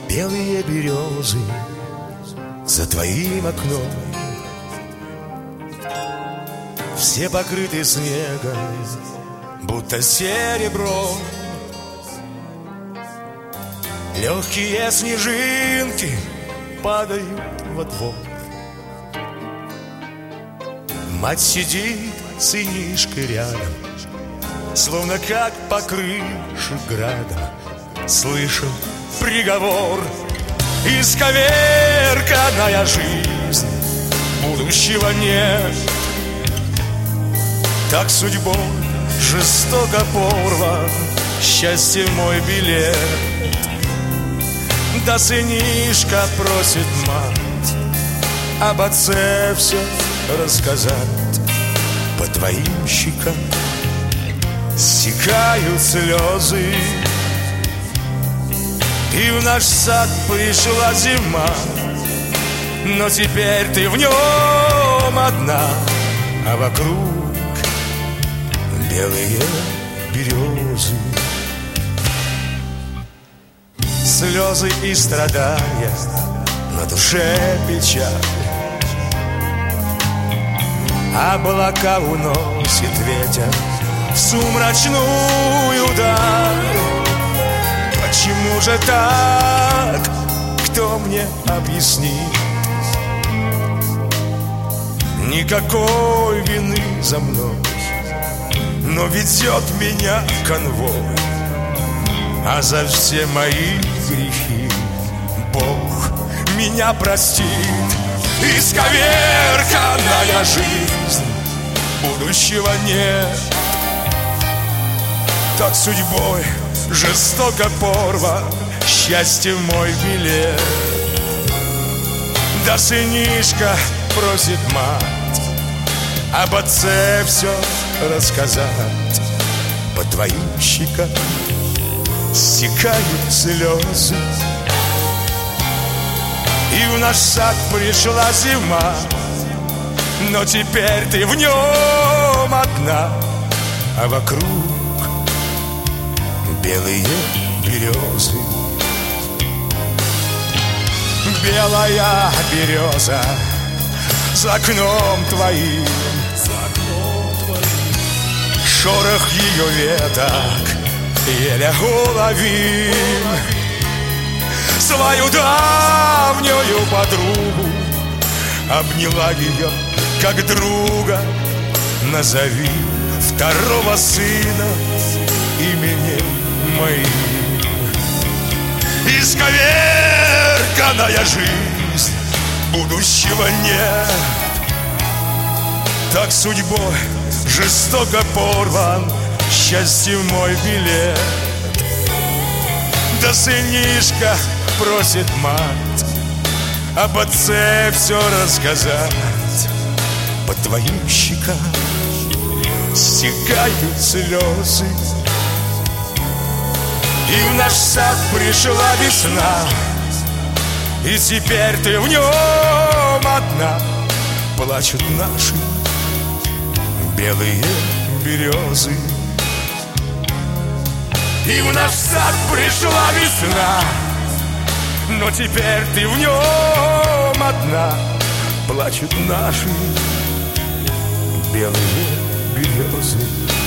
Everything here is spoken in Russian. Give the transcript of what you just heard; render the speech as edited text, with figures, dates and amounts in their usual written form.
белые березы за твоим окном. Все покрыты снегом, будто серебром. Легкие снежинки падают во двор. Мать сидит с сынишкой рядом, словно как по крыше градом. Слышал приговор: исковерканная жизнь, будущего нет. Так судьбой жестоко порван счастье мой билет. Да сынишка просит мать об отце все рассказать. По твоим щекам стекают слезы, и в наш сад пришла зима. Но теперь ты в нем одна, а вокруг белые березы. Слезы и страдания, на душе печаль. Облака уносит ветер в сумрачную даль. Почему же так? Кто мне объяснит? Никакой вины за мной, но ведет меня конвой. А за все мои грехи Бог меня простит. Исковерканная жизнь, будущего нет. Так судьбой жестоко порван счастье мой билет. Да сынишка просит мать об отце все рассказать. По твоим щекам стекают слезы, и в наш сад пришла зима. Но теперь ты в нем одна, а вокруг белые березы. Белая береза за окном твоим, шорох ее веток еле уловим. Свою давнюю подругу обняла ее как друга. Назови второго сына именем моим. Исковерканная жизнь, будущего нет. Так судьбой жестоко порван счастье мой билет. Да сынишка просит мать об отце все рассказать. По твоим щекам стекают слезы, и в наш сад пришла весна. И теперь ты в нем одна, плачут наши белые березы. И в наш сад пришла весна, но теперь ты в нем одна, плачут наши белые березы.